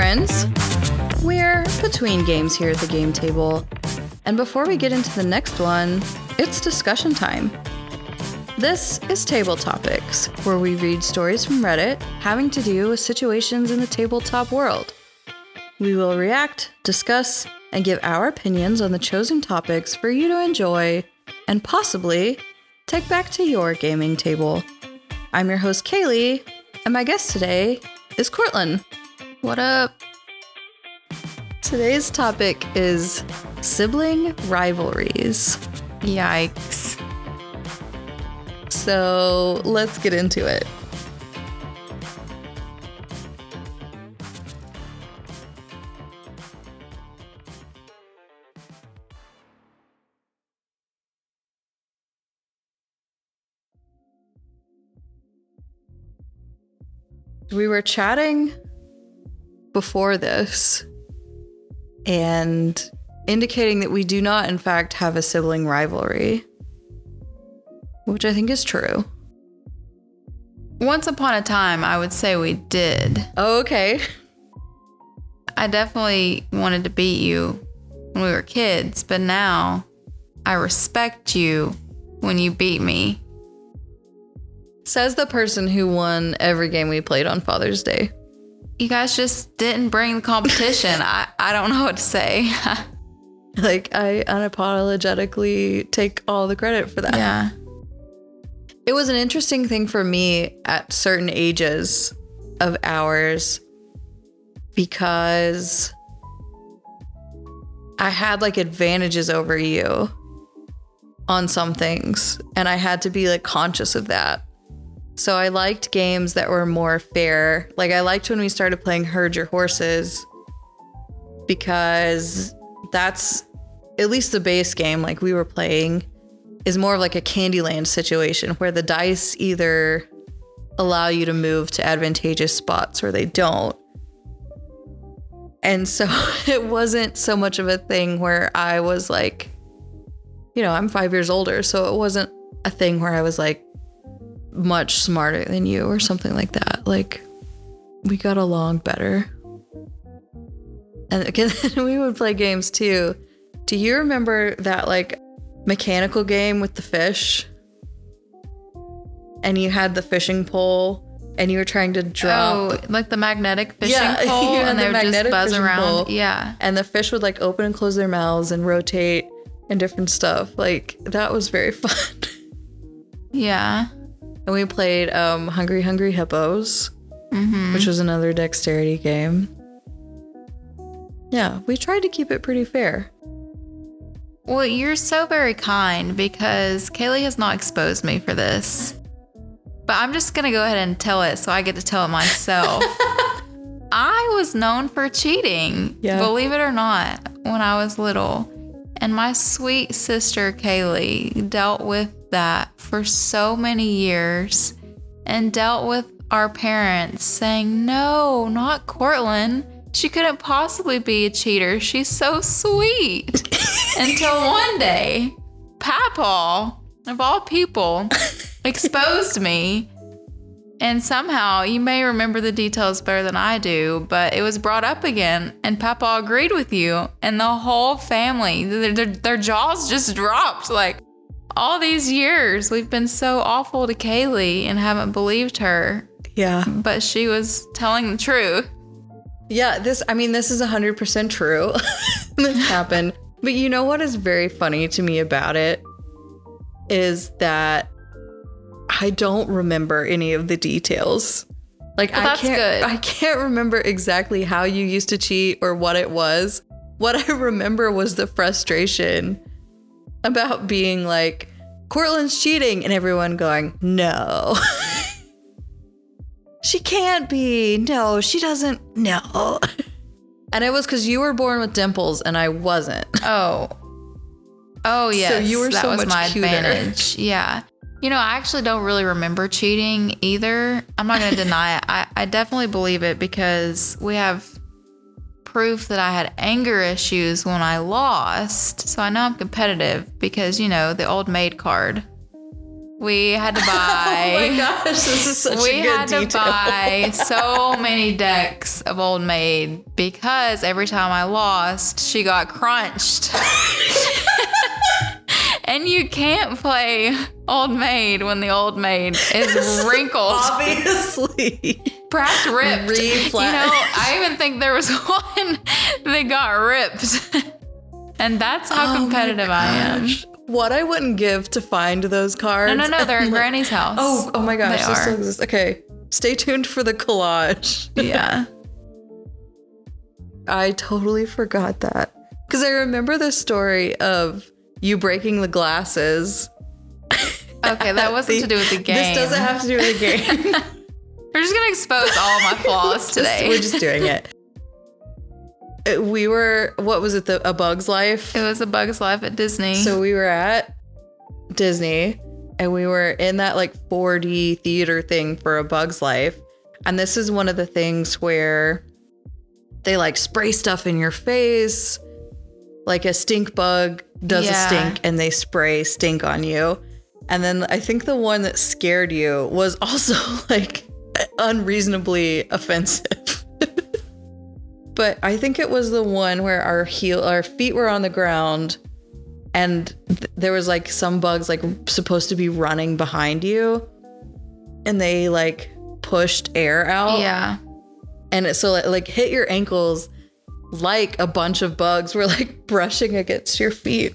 friends. We're between games here at the game table. And before we get into the next one, it's discussion time. This is Table Topics, where we read stories from Reddit having to do with situations in the tabletop world. We will react, discuss, and give our opinions on the chosen topics for you to enjoy and possibly take back to your gaming table. I'm your host, Kaylee, and my guest today is Courtland. What up? Today's topic is sibling rivalries. Yikes. So let's get into it. We were chatting before this and indicating that we do not, in fact, have a sibling rivalry, which I think is true. Once upon a time, I would say we did. Oh, okay. I definitely wanted to beat you when we were kids, but now I respect you when you beat me. Says the person who won every game we played on Father's Day. You guys just didn't bring the competition. I don't know what to say. Like, I unapologetically take all the credit for that. Yeah. It was an interesting thing for me at certain ages of ours because I had like advantages over you on some things, and I had to be like conscious of that. So I liked games that were more fair. Like, I liked when we started playing Herd Your Horses because that's at least the base game like we were playing is more of like a Candyland situation where the dice either allow you to move to advantageous spots or they don't. And so it wasn't so much of a thing where I was like, you know, I'm 5 years older, so it wasn't a thing where I was like much smarter than you or something like that. Like, we got along better. And again, we would play games too. Do you remember that like mechanical game with the fish? And you had the fishing pole and you were trying to drop. Oh, like the magnetic fishing pole, and they would just buzz around. Pole, yeah. And the fish would like open and close their mouths and rotate and different stuff. Like, that was very fun. Yeah. And we played Hungry Hungry Hippos, which was another dexterity game. Yeah, we tried to keep it pretty fair. Well, you're so very kind because Kaylee has not exposed me for this. But I'm just going to go ahead and tell it so I get to tell it myself. I was known for cheating, believe it or not, when I was little. And my sweet sister Kaylee dealt with that for so many years and dealt with our parents saying, no, not Courtland. She couldn't possibly be a cheater. She's so sweet. Until one day, Papaw, of all people, exposed me. And somehow, you may remember the details better than I do, but it was brought up again, and Papaw agreed with you, and the whole family, their jaws just dropped. Like, all these years, we've been so awful to Kaylee and haven't believed her. Yeah. But she was telling the truth. Yeah, this is 100% true. This happened. But you know what is very funny to me about it is that I don't remember any of the details. Like, well, that's good. I can't remember exactly how you used to cheat or what it was. What I remember was the frustration about being like, Courtland's cheating, and everyone going, no. She can't be. No, she doesn't. No. And it was because you were born with dimples and I wasn't. Oh, yes. So you were that so was much my cuter. advantage. Yeah. You know, I actually don't really remember cheating either. I'm not going to deny it. I definitely believe it because we have proof that I had anger issues when I lost. So I know I'm competitive because, you know, the old maid card. We had to Oh buy. my gosh, this is such We a good had to detail. buy so many decks of Old Maid because every time I lost, she got crunched. And you can't play Old Maid when the Old Maid is wrinkled, Obviously. perhaps ripped. Re-flat. You know, I even think there was one that got ripped. And that's how competitive I am. Gosh. What I wouldn't give to find those cards. No, they're at Like, Granny's house. Oh my gosh, They this are. still exists. Okay, stay tuned for the collage. Yeah. I totally forgot that. Because I remember the story of you breaking the glasses. Okay, that wasn't to do with the game. This doesn't have to do with the game. We're just going to expose all my flaws today. We're just doing it. We were, what was it, A Bug's Life? It was A Bug's Life at Disney. So we were at Disney and we were in that like 4D theater thing for A Bug's Life. And this is one of the things where they like spray stuff in your face. Like a stink bug does a stink and they spray stink on you. And then I think the one that scared you was also like unreasonably offensive. But I think it was the one where our feet were on the ground and there was like some bugs like supposed to be running behind you and they like pushed air out. Yeah. And it so like hit your ankles like a bunch of bugs were like brushing against your feet.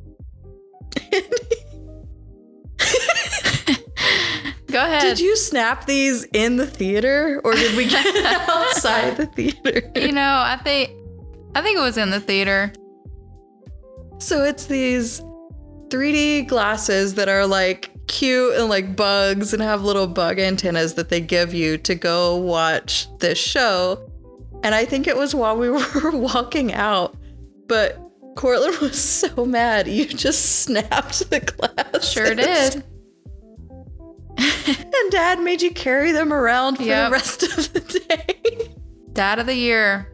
Go ahead. Did you snap these in the theater or did we get it outside the theater? You know, I think it was in the theater. So it's these 3D glasses that are like cute and like bugs and have little bug antennas that they give you to go watch this show. And I think it was while we were walking out, but Cortland was so mad. You just snapped the glasses. Sure did. And Dad made you carry them around for the rest of the day. Dad of the year.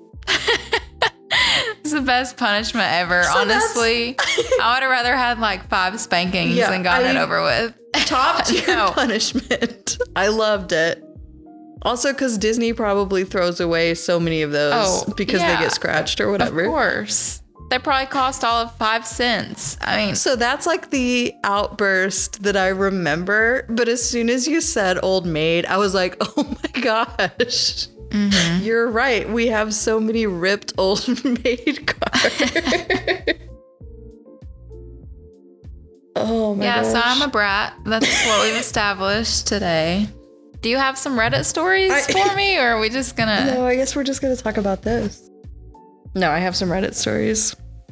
It's the best punishment ever, So honestly. I would have rather had like 5 spankings and gotten it over with. Top tier No. punishment. I loved it. Also, because Disney probably throws away so many of those because they get scratched or whatever. Of course. They probably cost all of 5 cents. I mean, So that's like the outburst that I remember. But as soon as you said Old Maid, I was like, oh my gosh. Mm-hmm. You're right. We have so many ripped Old Maid cards. Oh my gosh. so I'm a brat. That's what we've established today. Do you have some Reddit stories for me, or are we just gonna? No, I guess we're just gonna talk about this. No, I have some Reddit stories.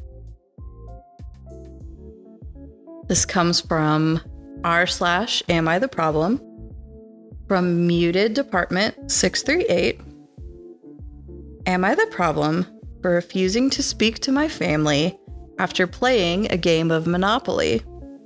This comes from r/Am I the Problem? From Muted Department 638. Am I the problem for refusing to speak to my family after playing a game of Monopoly?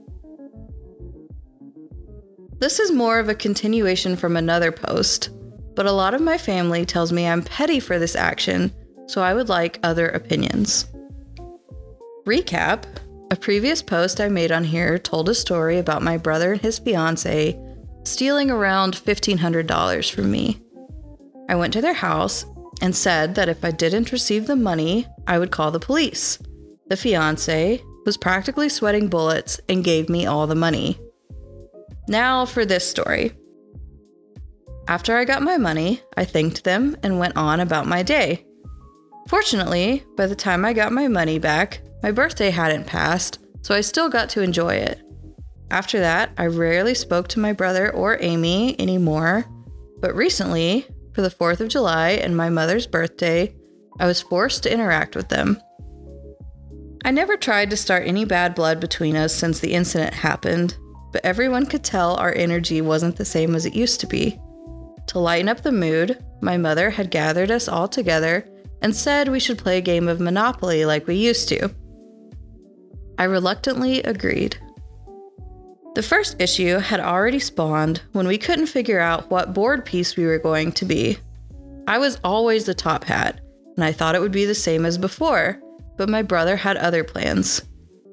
This is more of a continuation from another post, but a lot of my family tells me I'm petty for this action, so I would like other opinions. Recap: a previous post I made on here told a story about my brother and his fiance stealing around $1,500 from me. I went to their house and said that if I didn't receive the money, I would call the police. The fiance was practically sweating bullets and gave me all the money. Now for this story. After I got my money, I thanked them and went on about my day. Fortunately, by the time I got my money back, my birthday hadn't passed, so I still got to enjoy it. After that, I rarely spoke to my brother or Amy anymore, but recently, for the 4th of July and my mother's birthday, I was forced to interact with them. I never tried to start any bad blood between us since the incident happened, but everyone could tell our energy wasn't the same as it used to be. To lighten up the mood, my mother had gathered us all together and said we should play a game of Monopoly like we used to. I reluctantly agreed. The first issue had already spawned when we couldn't figure out what board piece we were going to be. I was always the top hat, and I thought it would be the same as before, but my brother had other plans.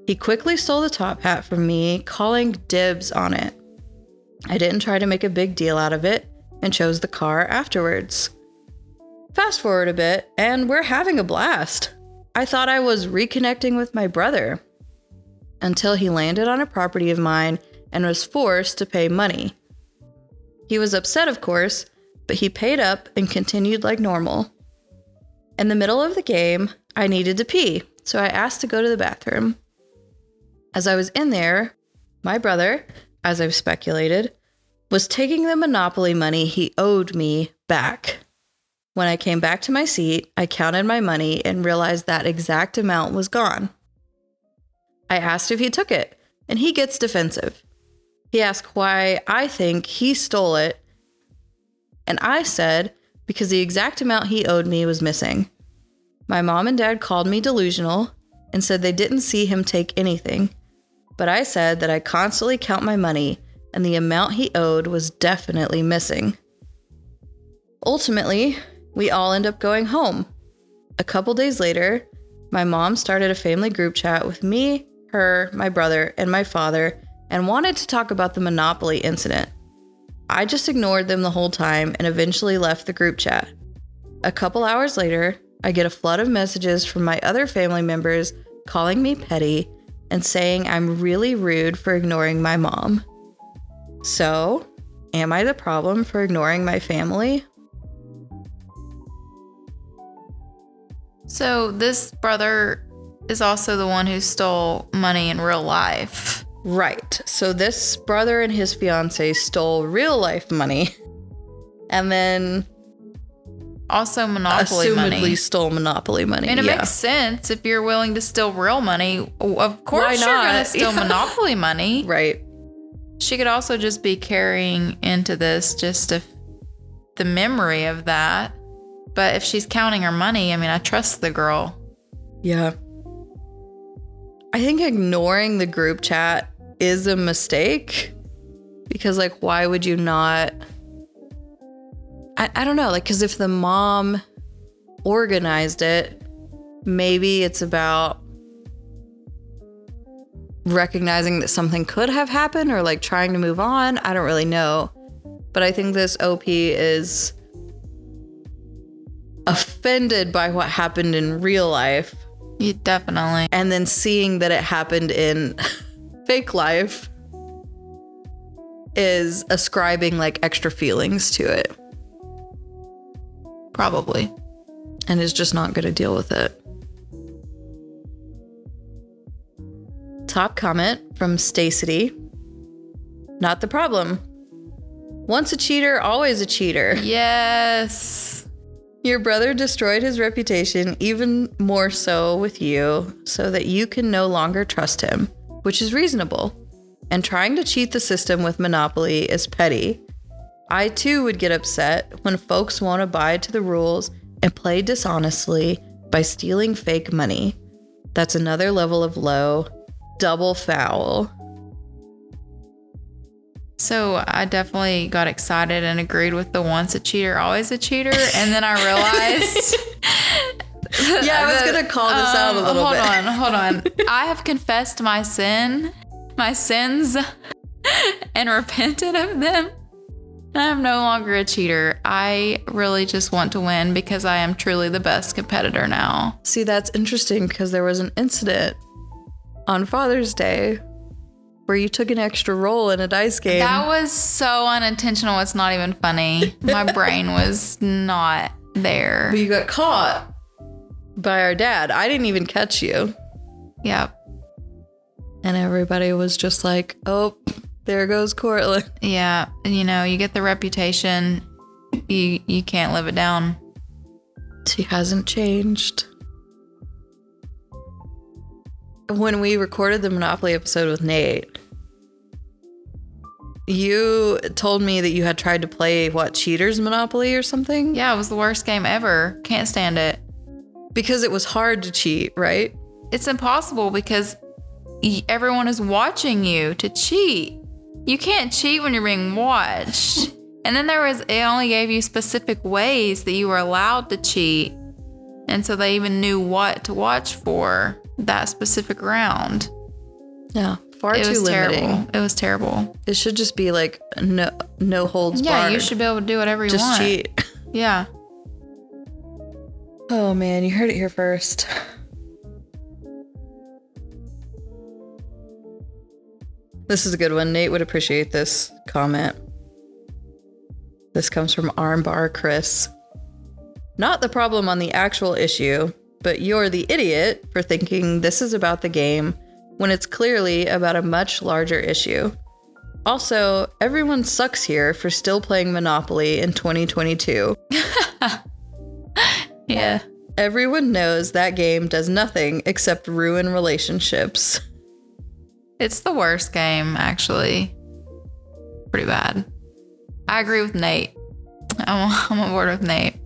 He quickly stole the top hat from me, calling dibs on it. I didn't try to make a big deal out of it and chose the car afterwards. Fast forward a bit, and we're having a blast. I thought I was reconnecting with my brother until he landed on a property of mine and was forced to pay money. He was upset, of course, but he paid up and continued like normal. In the middle of the game, I needed to pee, so I asked to go to the bathroom. As I was in there, my brother, as I've speculated, was taking the Monopoly money he owed me back. When I came back to my seat, I counted my money and realized that exact amount was gone. I asked if he took it, and he gets defensive. He asked why I think he stole it, and I said because the exact amount he owed me was missing. My mom and dad called me delusional and said they didn't see him take anything, but I said that I constantly count my money and the amount he owed was definitely missing. Ultimately, we all end up going home. A couple days later, my mom started a family group chat with me, her, my brother, and my father and wanted to talk about the Monopoly incident. I just ignored them the whole time and eventually left the group chat. A couple hours later, I get a flood of messages from my other family members calling me petty and saying I'm really rude for ignoring my mom. So, am I the problem for ignoring my family? So this brother is also the one who stole money in real life. Right. So this brother and his fiance stole real life money and then also Monopoly assumedly money. Stole Monopoly money. And it makes sense if you're willing to steal real money. Of course you're going to steal Monopoly money. Right. She could also just be carrying into this the memory of that. But if she's counting her money, I mean, I trust the girl. Yeah. I think ignoring the group chat is a mistake because, like, why would you not? I don't know, like, because if the mom organized it, maybe it's about recognizing that something could have happened or like trying to move on. I don't really know. But I think this OP is offended by what happened in real life. Yeah, definitely. And then seeing that it happened in fake life is ascribing like extra feelings to it. Probably. And is just not going to deal with it. Top comment from Stacey. Not the problem. Once a cheater, always a cheater. Yes. Your brother destroyed his reputation even more so with you so that you can no longer trust him, which is reasonable. And trying to cheat the system with Monopoly is petty. I too would get upset when folks won't abide to the rules and play dishonestly by stealing fake money. That's another level of low, double foul. So I definitely got excited and agreed with the once a cheater, always a cheater. And then I realized... Yeah, I was going to call this out a little bit. Hold on. I have confessed my sins, and repented of them. And I'm no longer a cheater. I really just want to win because I am truly the best competitor now. See, that's interesting because there was an incident on Father's Day where you took an extra roll in a dice game. That was so unintentional. It's not even funny. My brain was not there. But you got caught by our dad. I didn't even catch you. Yep. And everybody was just like, oh, there goes Cortland. Yeah. You know, you get the reputation. You can't live it down. She hasn't changed. When we recorded the Monopoly episode with Nate, you told me that you had tried to play, Cheaters Monopoly or something? Yeah, it was the worst game ever. Can't stand it. Because it was hard to cheat, right? It's impossible because everyone is watching you to cheat. You can't cheat when you're being watched. And then it only gave you specific ways that you were allowed to cheat. And so they even knew what to watch for that specific round. Yeah, far It too was limiting. terrible. It was terrible. It should just be like no holds Yeah, barred. you should be able to do whatever you just want. cheat. Yeah. Oh man, you heard it here first. This is a good one. Nate would appreciate this comment. This comes from Armbar Chris. Not the problem on the actual issue, but you're the idiot for thinking this is about the game when it's clearly about a much larger issue. Also, everyone sucks here for still playing Monopoly in 2022. Yeah. Everyone knows that game does nothing except ruin relationships. It's the worst game, actually. Pretty bad. I agree with Nate. I'm on board with Nate.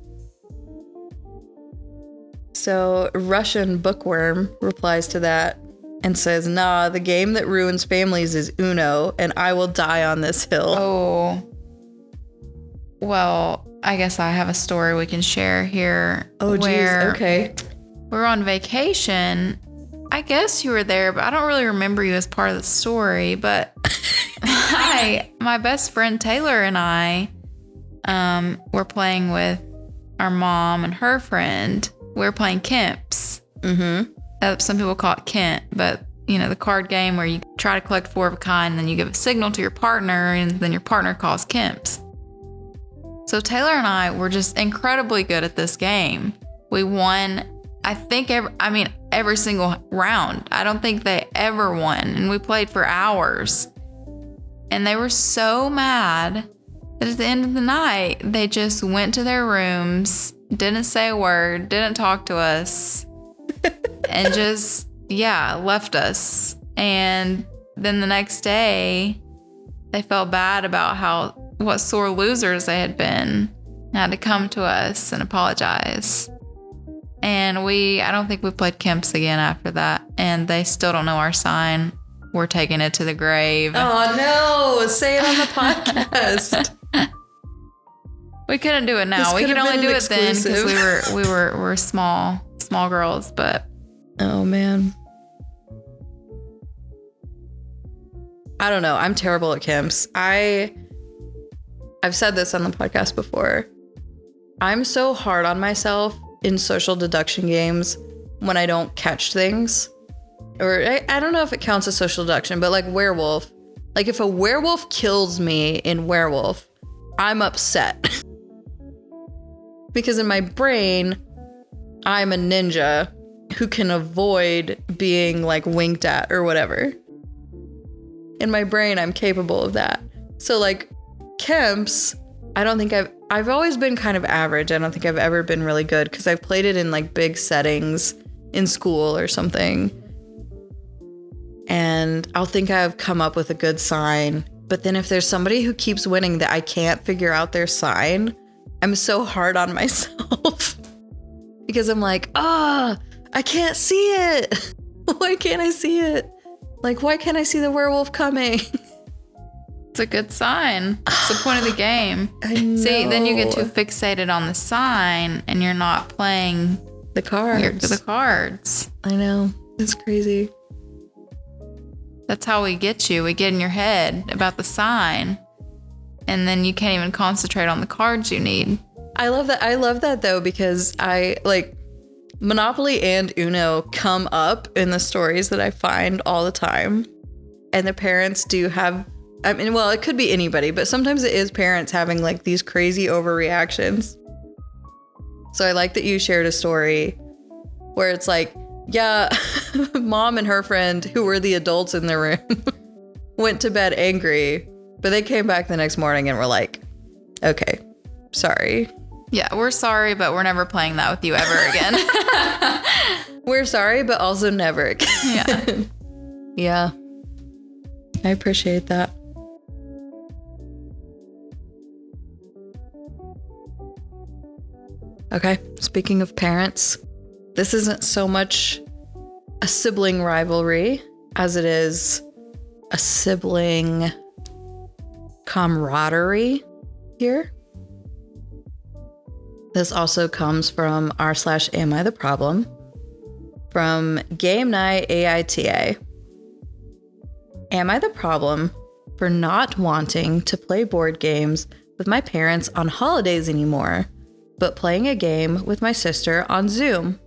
So Russian Bookworm replies to that and says, nah, the game that ruins families is Uno, and I will die on this hill. Oh. Well, I guess I have a story we can share here. Oh, geez. Okay. We're on vacation. I guess you were there, but I don't really remember you as part of the story. But my best friend Taylor and I were playing with our mom and her friend. We were playing Kemps. Mm-hmm. Some people call it Kent, but the card game where you try to collect 4 of a kind, and then you give a signal to your partner, and then your partner calls Kemps. So Taylor and I were just incredibly good at this game. We won, I think, every single round. I don't think they ever won, and we played for hours. And they were so mad that at the end of the night, they just went to their rooms, didn't say a word, didn't talk to us, and just, left us. And then the next day, they felt bad about what sore losers they had been, and had to come to us and apologize. And I don't think we played Kemps again after that. And they still don't know our sign. We're taking it to the grave. Oh no, say it on the podcast. We couldn't do it now. We could only do it then because we were small girls, but oh man. I don't know. I'm terrible at Kemps. I've said this on the podcast before. I'm so hard on myself in social deduction games when I don't catch things. Or I don't know if it counts as social deduction, but like werewolf. Like if a werewolf kills me in werewolf, I'm upset. Because in my brain, I'm a ninja who can avoid being like winked at or whatever. In my brain, I'm capable of that. So like Kemps, I don't think I've always been kind of average. I don't think I've ever been really good because I've played it in like big settings in school or something. And I'll think I've come up with a good sign. But then if there's somebody who keeps winning that I can't figure out their sign, I'm so hard on myself. Because I'm like, I can't see it. Why can't I see it? Like, why can't I see the werewolf coming? it's a good sign. It's the point of the game. I know. See, then you get too fixated on the sign and you're not playing the cards. The cards. I know. It's crazy. That's how we get you. We get in your head about the sign. And then you can't even concentrate on the cards you need. I love that. I love that though, because I like Monopoly and Uno come up in the stories that I find all the time. And the parents do have, I mean, well, it could be anybody, but sometimes it is parents having like these crazy overreactions. So I like that you shared a story where it's like, yeah, mom and her friend, who were the adults in the room, went to bed angry, but they came back the next morning and were like, okay, sorry. Yeah, we're sorry, but we're never playing that with you ever again. We're sorry, but also never again. Yeah. Yeah. I appreciate that. Okay, speaking of parents, this isn't so much a sibling rivalry as it is a sibling camaraderie here. This also comes from r/Am I the Problem from Game Night AITA. Am I the problem for not wanting to play board games with my parents on holidays anymore, but playing a game with my sister on Zoom?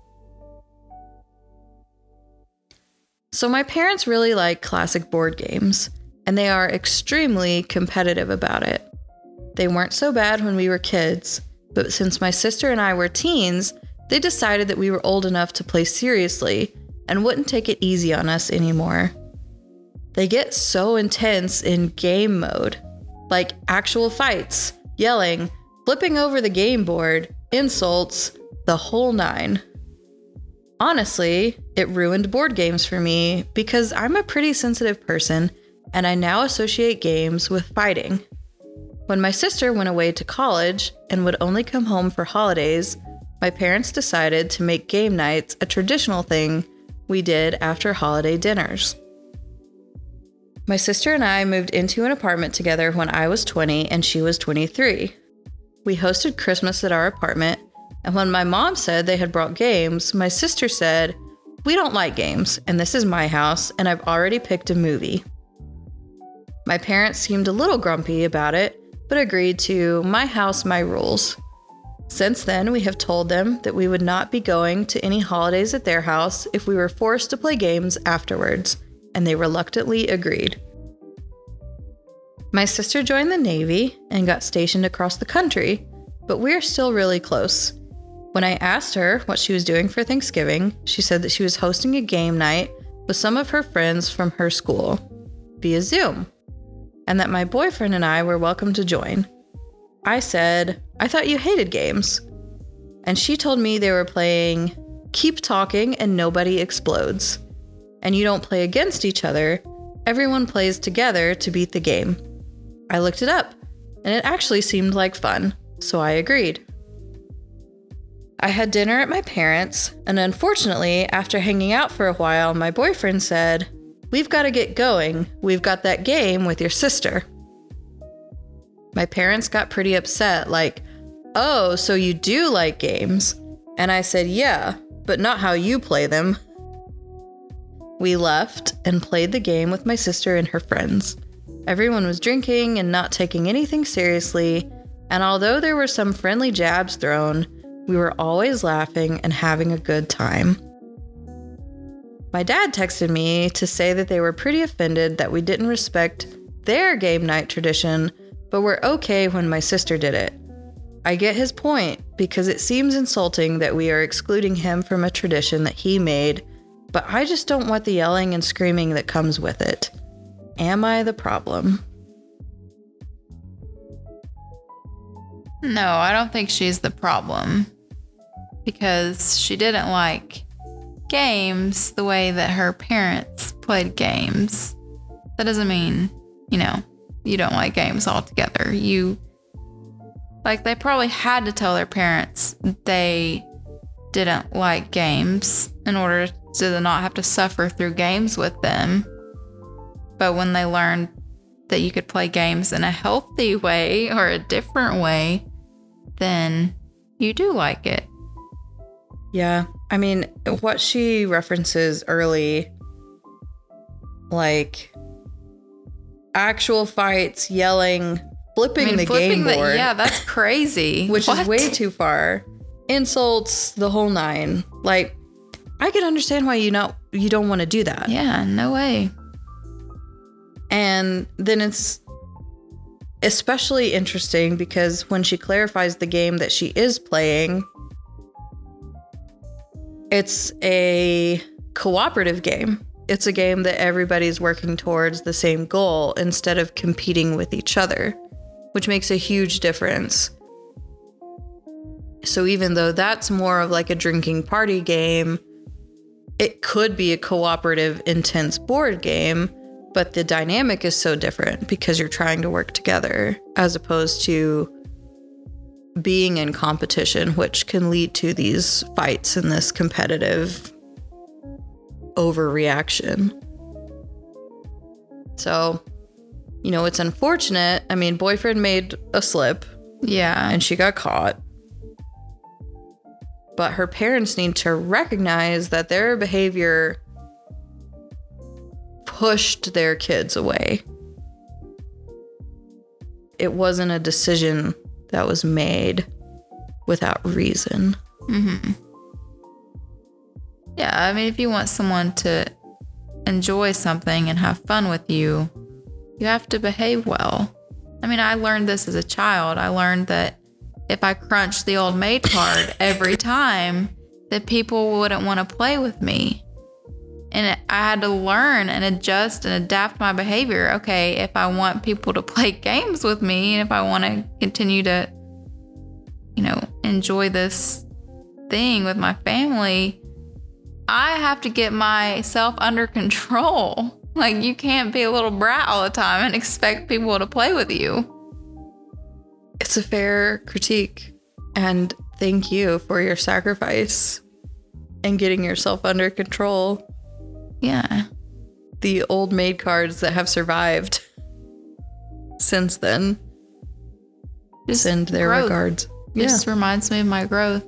So my parents really like classic board games, and they are extremely competitive about it. They weren't so bad when we were kids, but since my sister and I were teens, they decided that we were old enough to play seriously and wouldn't take it easy on us anymore. They get so intense in game mode, like actual fights, yelling, flipping over the game board, insults, the whole nine. Honestly, it ruined board games for me because I'm a pretty sensitive person and I now associate games with fighting. When my sister went away to college and would only come home for holidays, my parents decided to make game nights a traditional thing we did after holiday dinners. My sister and I moved into an apartment together when I was 20 and she was 23. We hosted Christmas at our apartment, and when my mom said they had brought games, my sister said, "We don't like games, and this is my house, and I've already picked a movie." My parents seemed a little grumpy about it, but agreed to my house, my rules. Since then, we have told them that we would not be going to any holidays at their house if we were forced to play games afterwards, and they reluctantly agreed. My sister joined the Navy and got stationed across the country, but we're still really close. When I asked her what she was doing for Thanksgiving, she said that she was hosting a game night with some of her friends from her school via Zoom, and that my boyfriend and I were welcome to join. I said, "I thought you hated games." And she told me they were playing Keep Talking and Nobody Explodes. And you don't play against each other, everyone plays together to beat the game. I looked it up, and it actually seemed like fun, so I agreed. I had dinner at my parents', and unfortunately, after hanging out for a while, my boyfriend said, "We've got to get going. We've got that game with your sister." My parents got pretty upset, like, "Oh, so you do like games?" And I said, "Yeah, but not how you play them." We left and played the game with my sister and her friends. Everyone was drinking and not taking anything seriously, and although there were some friendly jabs thrown, we were always laughing and having a good time. My dad texted me to say that they were pretty offended that we didn't respect their game night tradition, but were okay when my sister did it. I get his point because it seems insulting that we are excluding him from a tradition that he made, but I just don't want the yelling and screaming that comes with it. Am I the problem? No, I don't think she's the problem. Because she didn't like games the way that her parents played games. That doesn't mean, you don't like games altogether. They probably had to tell their parents they didn't like games in order to not have to suffer through games with them. But when they learned that you could play games in a healthy way or a different way, then you do like it. Yeah, I mean, what she references early, like actual fights, yelling, flipping the game board. Yeah, that's crazy. Which is way too far. Insults, the whole nine. Like, I can understand why you don't want to do that. Yeah, no way. And then it's especially interesting because when she clarifies the game that she is playing, it's a cooperative game. It's a game that everybody's working towards the same goal instead of competing with each other, which makes a huge difference. So even though that's more of like a drinking party game, it could be a cooperative, intense board game, but the dynamic is so different because you're trying to work together as opposed to being in competition, which can lead to these fights and this competitive overreaction. So, it's unfortunate. I mean, boyfriend made a slip. Yeah. And she got caught. But her parents need to recognize that their behavior pushed their kids away. It wasn't a decision that was made without reason. Mm-hmm. Yeah, I mean, if you want someone to enjoy something and have fun with you, you have to behave well. I mean, I learned this as a child. I learned that if I crunched the old maid card every time, that people wouldn't want to play with me. And I had to learn and adjust and adapt my behavior. Okay, if I want people to play games with me, and if I want to continue to, enjoy this thing with my family, I have to get myself under control. Like, you can't be a little brat all the time and expect people to play with you. It's a fair critique. And thank you for your sacrifice and getting yourself under control. Yeah. The old maid cards that have survived since then. Just send their growth. regards. It just reminds me of my growth.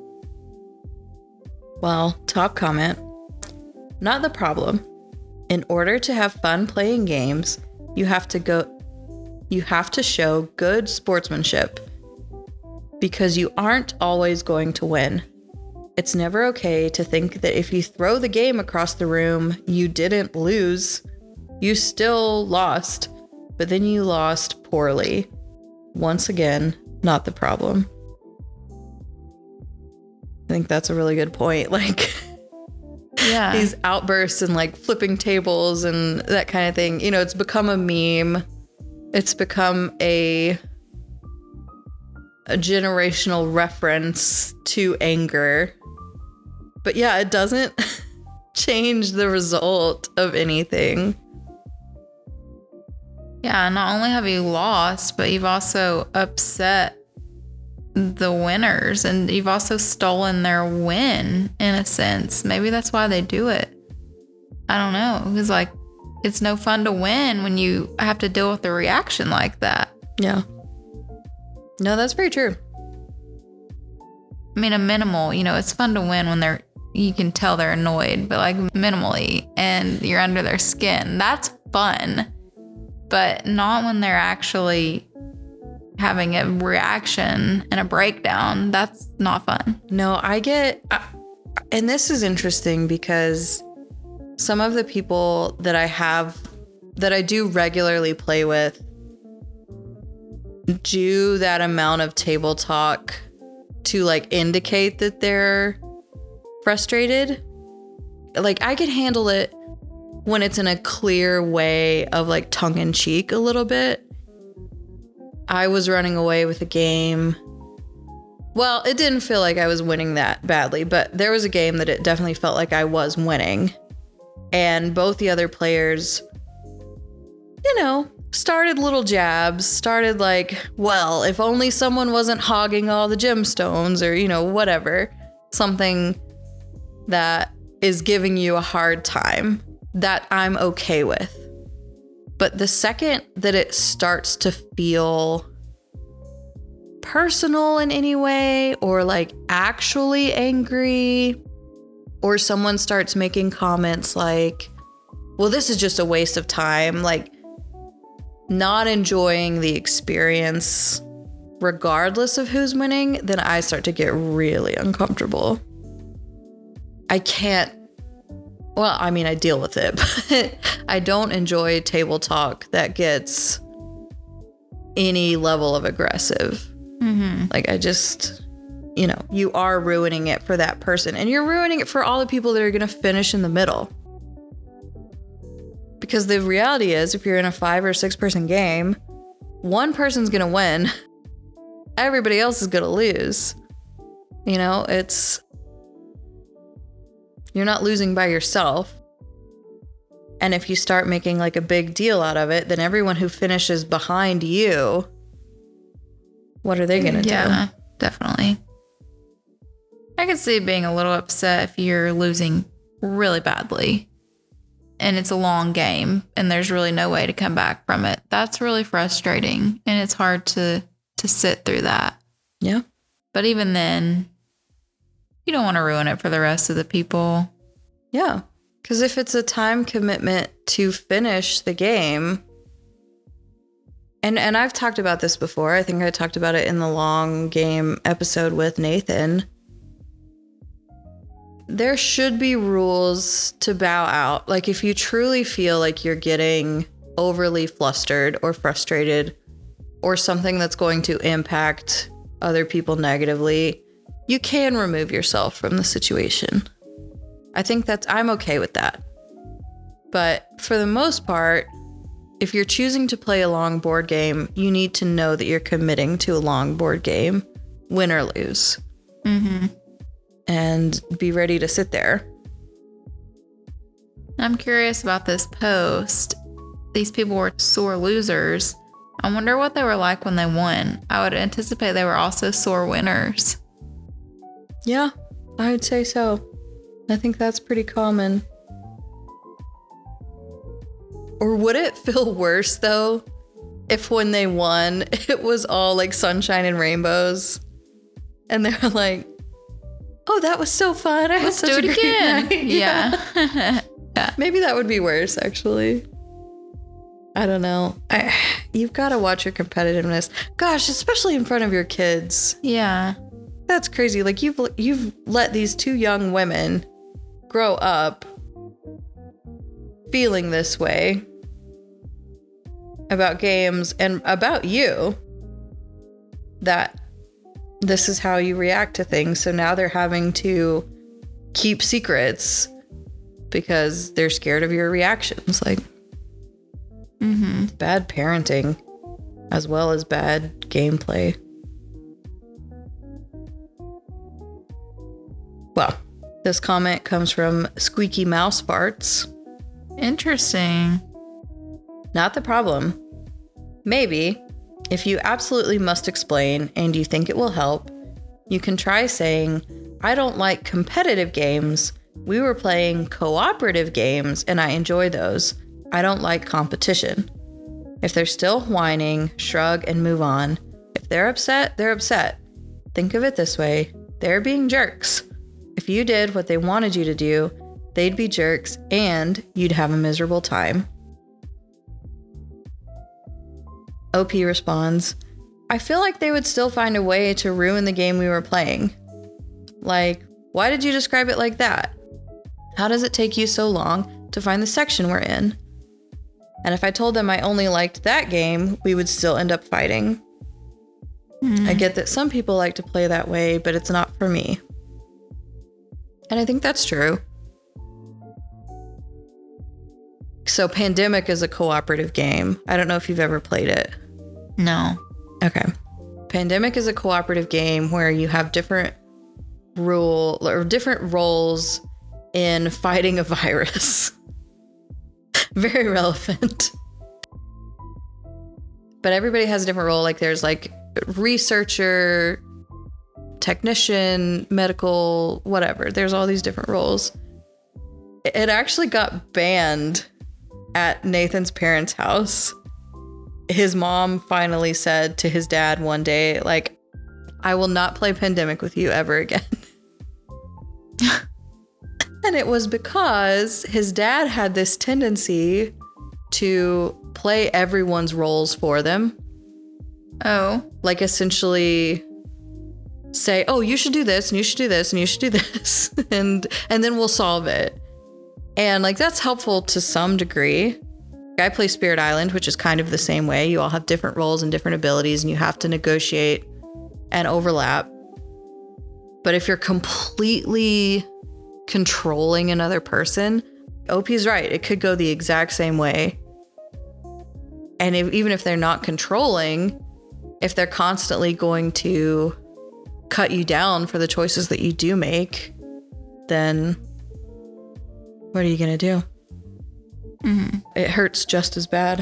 Well, top comment. Not the problem. In order to have fun playing games, you have to show good sportsmanship because you aren't always going to win. It's never okay to think that if you throw the game across the room, you didn't lose. You still lost, but then you lost poorly. Once again, not the problem. I think that's a really good point. Like, Yeah. these outbursts and like flipping tables and that kind of thing, it's become a meme. It's become a generational reference to anger. But yeah, it doesn't change the result of anything. Yeah, not only have you lost, but you've also upset the winners, and you've also stolen their win in a sense. Maybe that's why they do it. I don't know. It's like, it's no fun to win when you have to deal with a reaction like that. Yeah. No, that's very true. I mean, a minimal, it's fun to win when you can tell they're annoyed, but like minimally, and you're under their skin. That's fun, but not when they're actually having a reaction and a breakdown. That's not fun. No, and this is interesting because some of the people that I do regularly play with do that amount of table talk to like indicate that they're frustrated. Like, I could handle it when it's in a clear way of like tongue in cheek a little bit. I was running away with a game. Well, it didn't feel like I was winning that badly, but there was a game that it definitely felt like I was winning. And both the other players, started little jabs, started like, well, if only someone wasn't hogging all the gemstones or, whatever. Something that is giving you a hard time that I'm okay with. But the second that it starts to feel personal in any way, or like actually angry, or someone starts making comments like, well, this is just a waste of time, like not enjoying the experience regardless of who's winning, then I start to get really uncomfortable. I can't. Well, I mean, I deal with it, but I don't enjoy table talk that gets any level of aggressive. Mm-hmm. Like, I just, you are ruining it for that person, and you're ruining it for all the people that are going to finish in the middle. Because the reality is, if you're in a 5 or 6 person game, one person's going to win. Everybody else is going to lose. You're not losing by yourself. And if you start making like a big deal out of it, then everyone who finishes behind you, what are they going to do? Yeah, definitely. I could see being a little upset if you're losing really badly and it's a long game and there's really no way to come back from it. That's really frustrating, and it's hard to sit through that. Yeah. But even then, you don't want to ruin it for the rest of the people. Yeah. Because if it's a time commitment to finish the game, and I've talked about this before. I think I talked about it in the long game episode with Nathan. There should be rules to bow out. Like if you truly feel like you're getting overly flustered or frustrated or something that's going to impact other people negatively, you can remove yourself from the situation. I think I'm okay with that. But for the most part, if you're choosing to play a long board game, you need to know that you're committing to a long board game, win or lose. Mm-hmm. And be ready to sit there. I'm curious about this post. These people were sore losers. I wonder what they were like when they won. I would anticipate they were also sore winners. Yeah, I would say so. I think that's pretty common. Or would it feel worse, though, if when they won, it was all like sunshine and rainbows? And they were like, oh, that was so fun. I had such a great night. Yeah. Yeah. Maybe that would be worse, actually. I don't know. You've got to watch your competitiveness. Gosh, especially in front of your kids. Yeah. That's crazy. Like you've let these two young women grow up feeling this way about games and about you, that this is how you react to things. So now they're having to keep secrets because they're scared of your reactions. Like, bad parenting as well as bad gameplay. Well, this comment comes from Squeaky Mouse Farts. Interesting. Not the problem. Maybe, if you absolutely must explain and you think it will help, you can try saying, I don't like competitive games. We were playing cooperative games and I enjoy those. I don't like competition. If they're still whining, shrug and move on. If they're upset, they're upset. Think of it this way. They're being jerks. If you did what they wanted you to do, they'd be jerks and you'd have a miserable time. OP responds, I feel like they would still find a way to ruin the game we were playing. Like, why did you describe it like that? How does it take you so long to find the section we're in? And if I told them I only liked that game, we would still end up fighting. I get that some people like to play that way, but it's not for me. And I think that's true. So Pandemic is a cooperative game. I don't know if you've ever played it. No. Okay. Pandemic is a cooperative game where you have different roles in fighting a virus. Very relevant. But everybody has a different role. Like there's like researcher, technician, medical, whatever. There's all these different roles. It actually got banned at Nathan's parents' house. His mom finally said to his dad one day, like, I will not play Pandemic with you ever again. And it was because his dad had this tendency to play everyone's roles for them. Oh. Like essentially say, oh, you should do this and you should do this and you should do this. and then we'll solve it. And like that's helpful to some degree. I play Spirit Island, which is kind of the same way. You all have different roles and different abilities and you have to negotiate and overlap. But if you're completely controlling another person, OP's right. It could go the exact same way. And even if they're not controlling, if they're constantly going to cut you down for the choices that you do make, then what are you going to do? Mm-hmm. It hurts just as bad.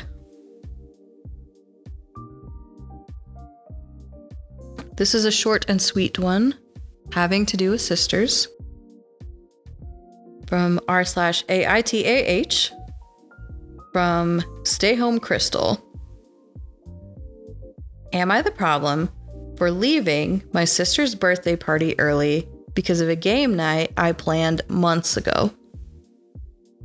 This is a short and sweet one, having to do with sisters. From r/AITAH. From Stay Home Crystal. Am I the problem for leaving my sister's birthday party early because of a game night I planned months ago?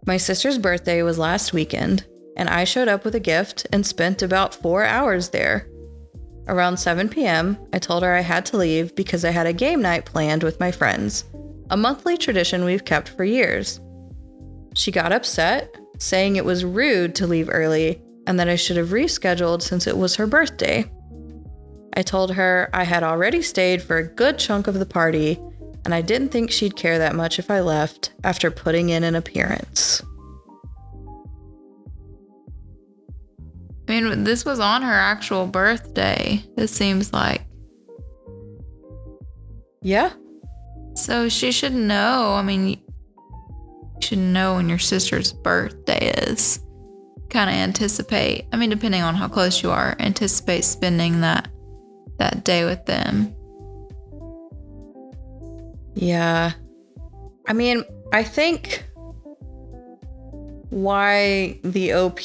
My sister's birthday was last weekend, and I showed up with a gift and spent about 4 hours there. Around 7 p.m., I told her I had to leave because I had a game night planned with my friends, a monthly tradition we've kept for years. She got upset, saying it was rude to leave early and that I should have rescheduled since it was her birthday. I told her I had already stayed for a good chunk of the party, and I didn't think she'd care that much if I left after putting in an appearance. I mean, this was on her actual birthday, it seems like. Yeah. So she should know. I mean, you should know when your sister's birthday is. Kind of anticipate. I mean, depending on how close you are, anticipate spending that day with them. Yeah. I mean, I think why the OP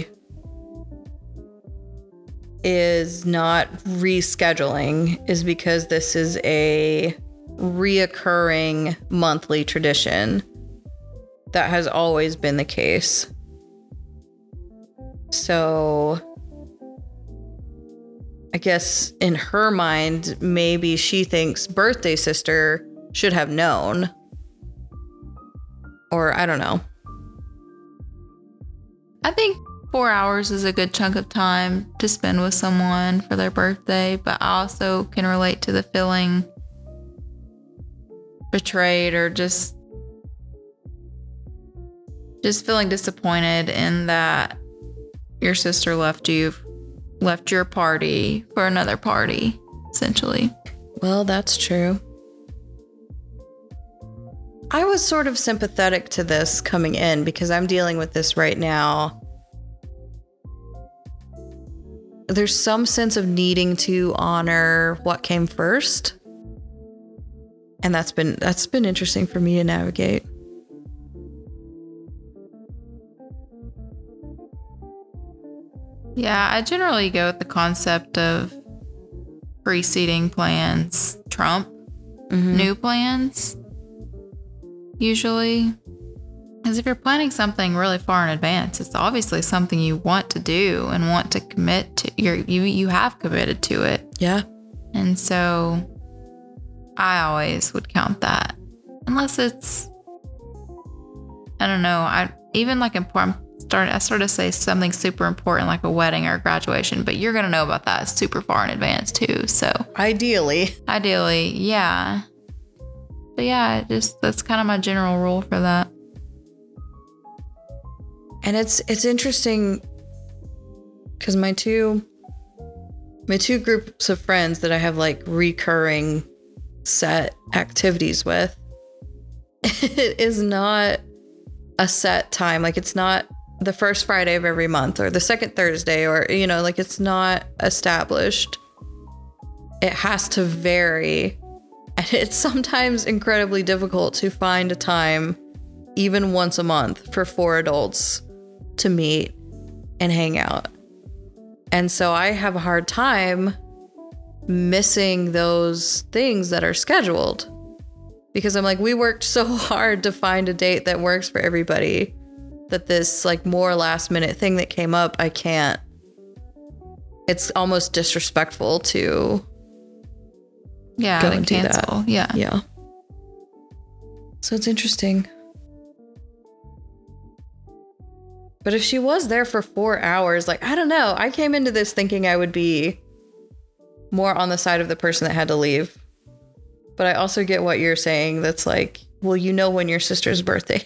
is not rescheduling is because this is a reoccurring monthly tradition that has always been the case. So I guess in her mind, maybe she thinks birthday sister should have known. Or I don't know. I think 4 hours is a good chunk of time to spend with someone for their birthday, but I also can relate to the feeling betrayed or just feeling disappointed in that your sister left your party for another party, essentially. Well, that's true. I was sort of sympathetic to this coming in because I'm dealing with this right now. There's some sense of needing to honor what came first. And that's been interesting for me to navigate. Yeah, I generally go with the concept of preceding plans trump new plans, usually. Because if you're planning something really far in advance, it's obviously something you want to do and want to commit to. You have committed to it. Yeah. And so I always would count that. Unless it's, I don't know, even like important. I sort of say something super important like a wedding or a graduation, but you're going to know about that super far in advance too. So Ideally, yeah. But yeah, that's kind of my general rule for that. and it's interesting because my two groups of friends that I have like recurring set activities with, it is not a set time. Like it's not the first Friday of every month or the second Thursday or, like it's not established. It has to vary. And it's sometimes incredibly difficult to find a time, even once a month, for 4 adults to meet and hang out. And so I have a hard time missing those things that are scheduled because I'm like, we worked so hard to find a date that works for everybody that this like more last minute thing that came up, I can't. It's almost disrespectful to go and cancel. Do that. Yeah. So it's interesting. But if she was there for 4 hours, like, I don't know. I came into this thinking I would be more on the side of the person that had to leave. But I also get what you're saying. That's like, well, when your sister's birthday.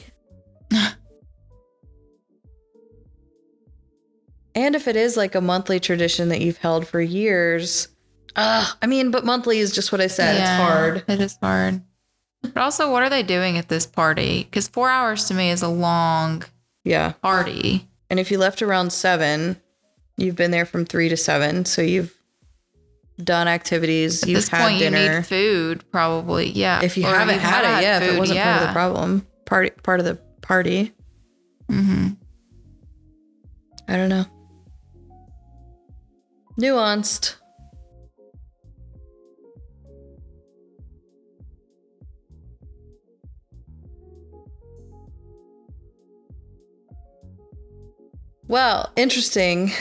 And if it is like a monthly tradition that you've held for years, but monthly is just what I said. Yeah, it's hard. It is hard. But also, what are they doing at this party? Because 4 hours to me is a long party. And if you left around 7, you've been there from 3 to 7. So you've done activities. You've had dinner. You need food, probably. Yeah. If you haven't had it, if it wasn't part of the problem, part of the party. Mm-hmm. I don't know. Nuanced. Well, interesting.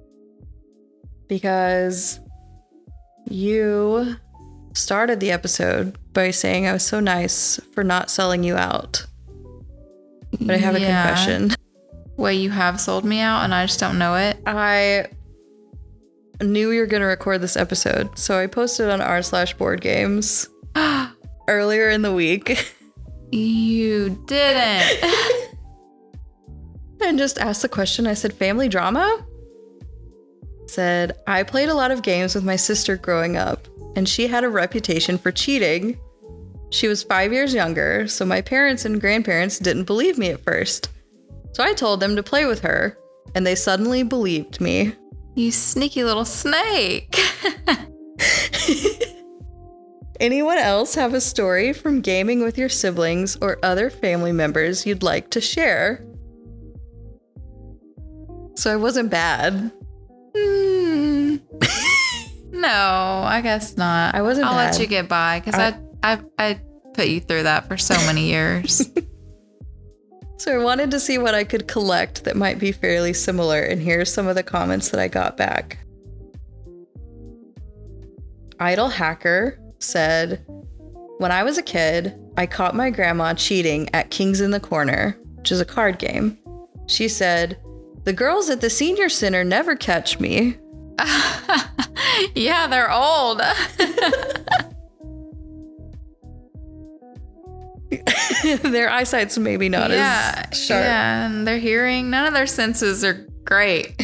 Because you started the episode by saying I was so nice for not selling you out. But I have a confession. Wait, you have sold me out and I just don't know it? I knew you were going to record this episode, so I posted on r/board games earlier in the week. You didn't. And just asked the question. I said, family drama? Said, I played a lot of games with my sister growing up, and she had a reputation for cheating. She was 5 years younger, so my parents and grandparents didn't believe me at first. So I told them to play with her, and they suddenly believed me. You sneaky little snake. Anyone else have a story from gaming with your siblings or other family members you'd like to share? So I wasn't bad. No, I guess not. I wasn't I'll bad. let you get by because I put you through that for so many years. So I wanted to see what I could collect that might be fairly similar, and here's some of the comments that I got back. Idle Hacker said, when I was a kid, I caught my grandma cheating at Kings in the Corner, which is a card game. She said, the girls at the senior center never catch me. Yeah, they're old. Their eyesight's maybe not as sharp. Yeah, and their hearing, none of their senses are great.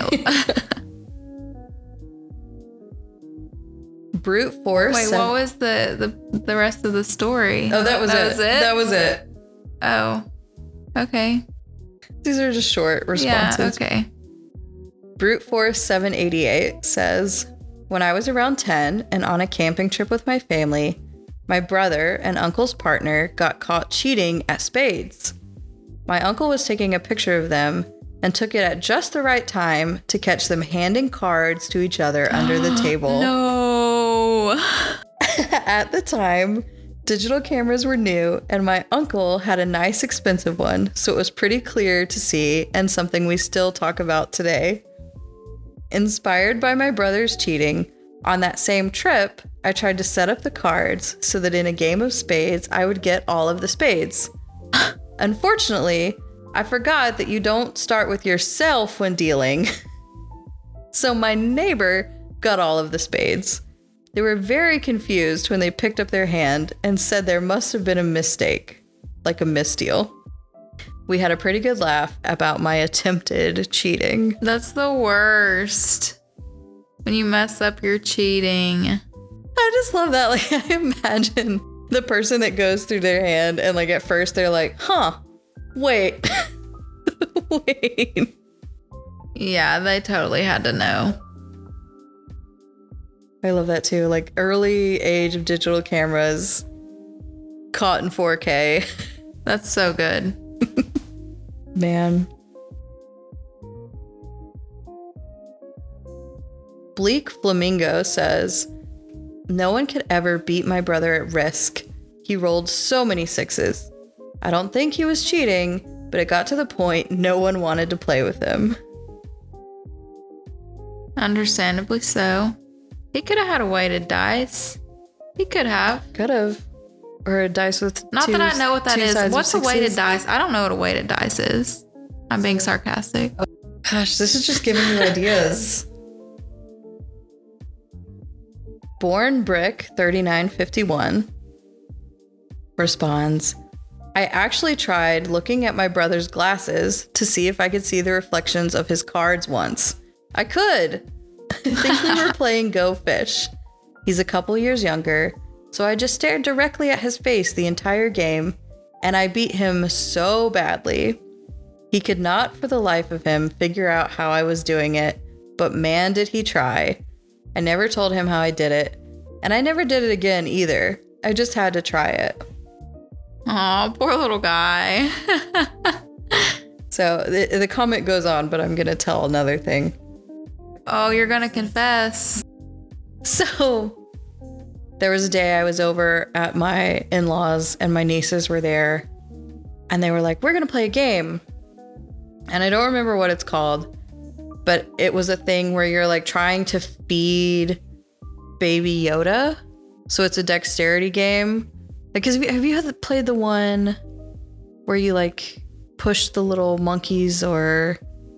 Brute force. Wait, what was the rest of the story? Oh, that was it. That was it. Oh, okay. These are just short responses. Yeah, okay. Brute Force 788 says, when I was around 10 and on a camping trip with my family, my brother and uncle's partner got caught cheating at spades. My uncle was taking a picture of them and took it at just the right time to catch them handing cards to each other under the table. No. At the time, digital cameras were new and my uncle had a nice expensive one, so it was pretty clear to see and something we still talk about today. Inspired by my brother's cheating, on that same trip, I tried to set up the cards so that in a game of spades, I would get all of the spades. Unfortunately, I forgot that you don't start with yourself when dealing. So my neighbor got all of the spades. They were very confused when they picked up their hand and said there must have been a mistake, like a misdeal. We had a pretty good laugh about my attempted cheating. That's the worst. When you mess up your cheating. I just love that. Like, I imagine the person that goes through their hand and like at first they're like, wait. Wait. Yeah, they totally had to know. I love that too. Like early age of digital cameras, caught in 4K. That's so good. Man. Bleak Flamingo says, no one could ever beat my brother at Risk. He rolled so many sixes. I don't think he was cheating, but it got to the point no one wanted to play with him. Understandably so. He could have had a weighted dice. He could have. Could have. Or a dice with Not two, that I know what that two is. sides of What's a weighted sixes. dice? I don't know what a weighted dice is. I'm being sarcastic. Gosh, this is just giving you ideas. Born Brick 3951 responds, I actually tried looking at my brother's glasses to see if I could see the reflections of his cards once. I could. I think we were playing Go Fish. He's a couple years younger, so I just stared directly at his face the entire game, and I beat him so badly. He could not for the life of him figure out how I was doing it, but man did he try. I never told him how I did it, and I never did it again either. I just had to try it. Aw, poor little guy. So the comment goes on, but I'm going to tell another thing. Oh, you're gonna confess. So there was a day I was over at my in-laws and my nieces were there and they were like, we're going to play a game. And I don't remember what it's called, but it was a thing where you're like trying to feed Baby Yoda. So it's a dexterity game. Like, have you played the one where you like push the little monkeys or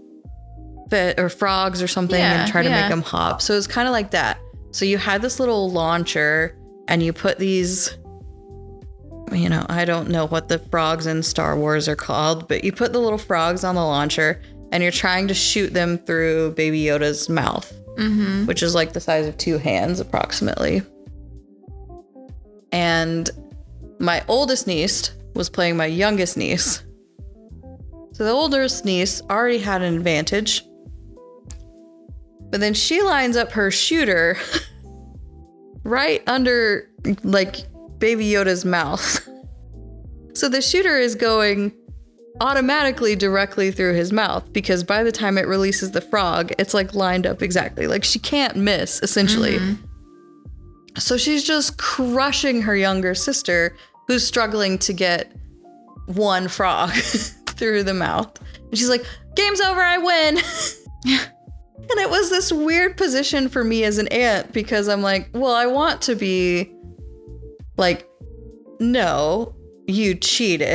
frogs or something and try to make them hop? So it's kind of like that. So you had this little launcher and you put these, you know, I don't know what the frogs in Star Wars are called, but you put the little frogs on the launcher and you're trying to shoot them through Baby Yoda's mouth, which is like the size of 2 hands approximately. And my oldest niece was playing my youngest niece. So the oldest niece already had an advantage. But then she lines up her shooter right under like Baby Yoda's mouth. So the shooter is going automatically directly through his mouth because by the time it releases the frog, it's like lined up exactly. Like she can't miss, essentially. So she's just crushing her younger sister who's struggling to get one frog through the mouth. And she's like, game's over, I win. And it was this weird position for me as an aunt because I'm like, well, I want to be like, no, you cheated.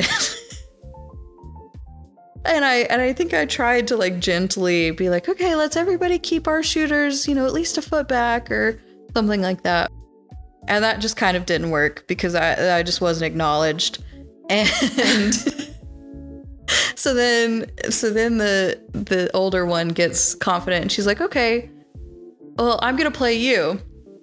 And I think I tried to like gently be like, okay, let's everybody keep our shooters, you know, at least a foot back or something like that. And that just kind of didn't work because I just wasn't acknowledged. And so then the older one gets confident and she's like, okay, well, I'm going to play you.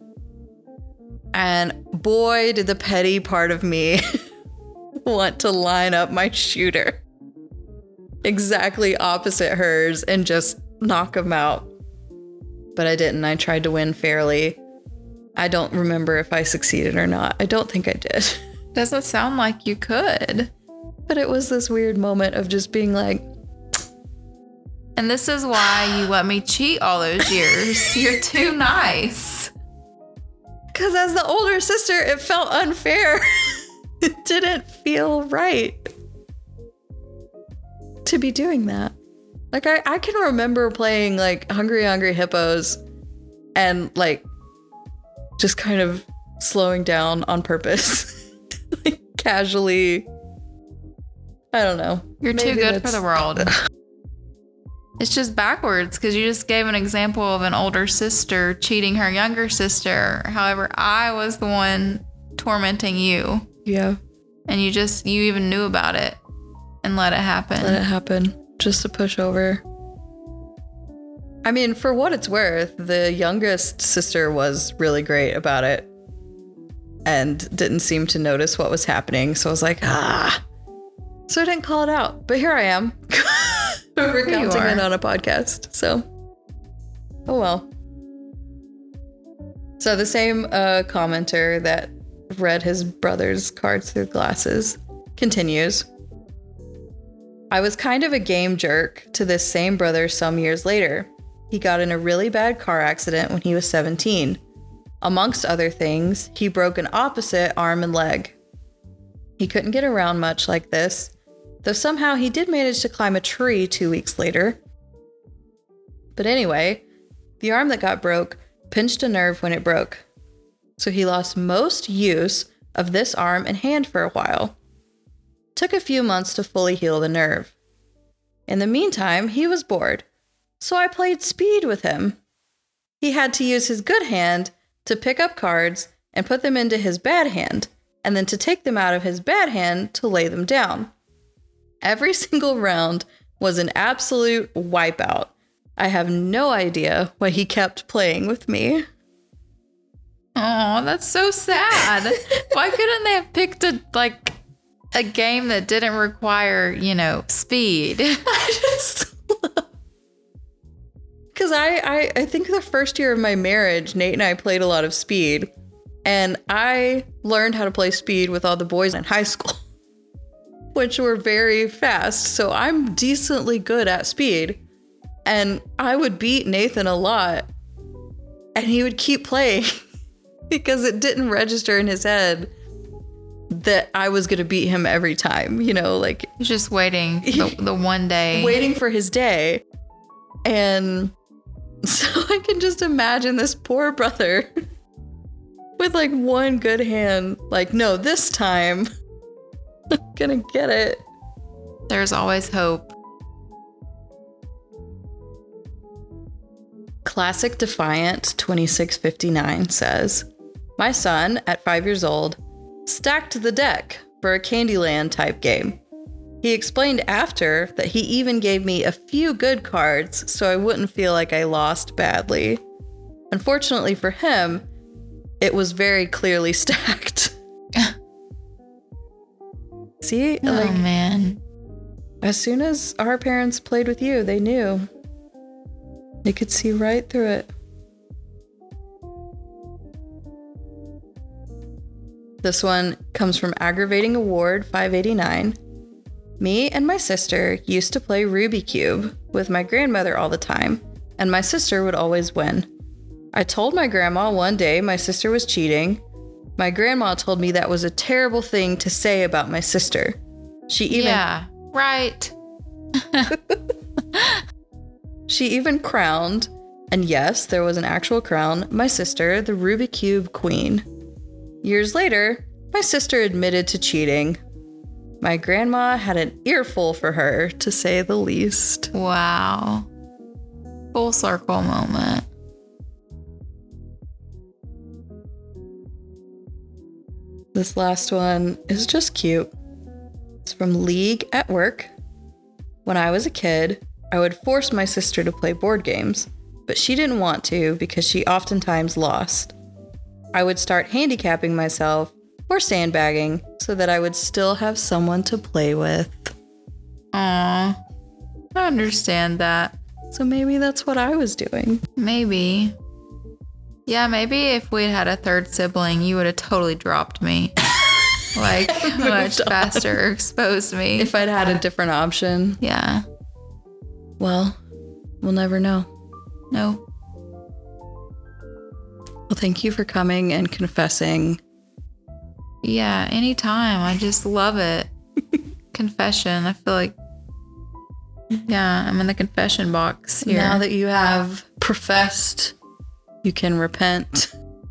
And boy, did the petty part of me want to line up my shooter exactly opposite hers and just knock him out. But I didn't. I tried to win fairly. I don't remember if I succeeded or not. I don't think I did. Doesn't sound like you could. But it was this weird moment of just being like... And this is why you let me cheat all those years. You're too nice. Because as the older sister, it felt unfair. It didn't feel right to be doing that. Like, I can remember playing, like, Hungry Hungry Hippos and, like, just kind of slowing down on purpose. Like, casually. I don't know. You're too good for the world. It's just backwards because you just gave an example of an older sister cheating her younger sister. However, I was the one tormenting you. Yeah. And you even knew about it and let it happen. Let it happen. Just to push over. I mean, for what it's worth, the youngest sister was really great about it and didn't seem to notice what was happening. So I was like, So I didn't call it out. But here I am. Recounting it on a podcast. So, oh well. So the same commenter that read his brother's cards through glasses continues. I was kind of a game jerk to this same brother some years later. He got in a really bad car accident when he was 17. Amongst other things, he broke an opposite arm and leg. He couldn't get around much like this, though somehow he did manage to climb a tree 2 weeks later. But anyway, the arm that got broke pinched a nerve when it broke. So he lost most use of this arm and hand for a while. Took a few months to fully heal the nerve. In the meantime, he was bored, so I played speed with him. He had to use his good hand to pick up cards and put them into his bad hand, and then to take them out of his bad hand to lay them down. Every single round was an absolute wipeout. I have no idea why he kept playing with me. Oh, that's so sad. Why couldn't they have picked a game that didn't require, speed? Because I think the first year of my marriage, Nate and I played a lot of speed. And I learned how to play speed with all the boys in high school, which were very fast. So I'm decently good at speed. And I would beat Nathan a lot. And he would keep playing because it didn't register in his head that I was going to beat him every time, like... He's just waiting the one day. Waiting for his day. And So I can just imagine this poor brother with like one good hand. Like, no, this time I'm gonna get it. There's always hope. Classic Defiant 2659 says, my son, at 5 years old, stacked the deck for a Candyland type game. He explained after that he even gave me a few good cards so I wouldn't feel like I lost badly. Unfortunately for him, it was very clearly stacked. See? Oh, man. As soon as our parents played with you, they knew. They could see right through it. This one comes from Aggravating Award 589. Me and my sister used to play Ruby Cube with my grandmother all the time, and my sister would always win. I told my grandma one day my sister was cheating. My grandma told me that was a terrible thing to say about my sister. Yeah, right. She even crowned, and yes, there was an actual crown, my sister the Ruby Cube Queen. Years later, my sister admitted to cheating. My grandma had an earful for her, to say the least. Wow. Full circle moment. This last one is just cute. It's from League at Work. When I was a kid, I would force my sister to play board games, but she didn't want to because she oftentimes lost. I would start handicapping myself or sandbagging so that I would still have someone to play with. Aw, I understand that. So maybe that's what I was doing. Maybe. Yeah, maybe if we'd had a third sibling, you would have totally dropped me. Like, much faster, exposed me. If I'd had a different option. Yeah. Well, we'll never know. No. Well, thank you for coming and confessing. Yeah, anytime. I just love it. Confession. I feel like, yeah, I'm in the confession box here. Now that you have professed, you can repent.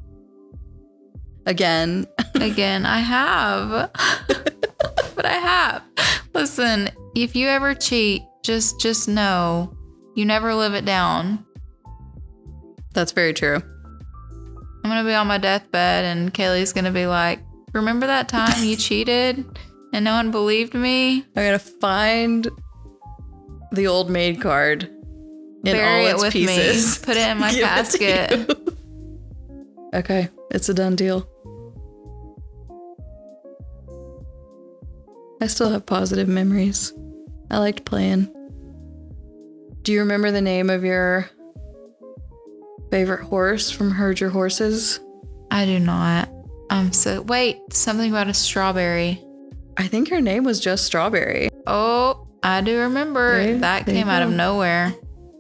Again. Again, I have. But I have. Listen, if you ever cheat, just know you never live it down. That's very true. I'm going to be on my deathbed and Kaylee's going to be like, remember that time you cheated and no one believed me? I'm going to find the old maid card in Bury all it its with pieces. me. Put it in my Give casket. it to you. Okay, it's a done deal. I still have positive memories. I liked playing. Do you remember the name of your favorite horse from Herd Your Horses? I do not. Wait, something about a strawberry. I think her name was just Strawberry. Oh, I do remember. Okay, That there you came out of go. nowhere.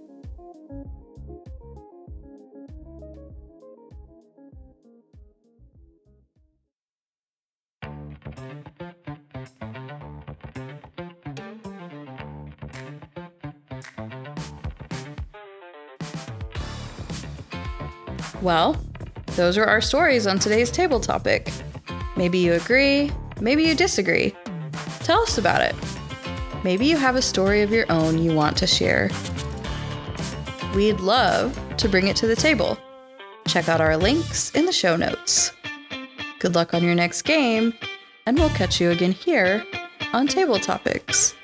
Well, those are our stories on today's table topic. Maybe you agree, maybe you disagree. Tell us about it. Maybe you have a story of your own you want to share. We'd love to bring it to the table. Check out our links in the show notes. Good luck on your next game, and we'll catch you again here on Table Topics.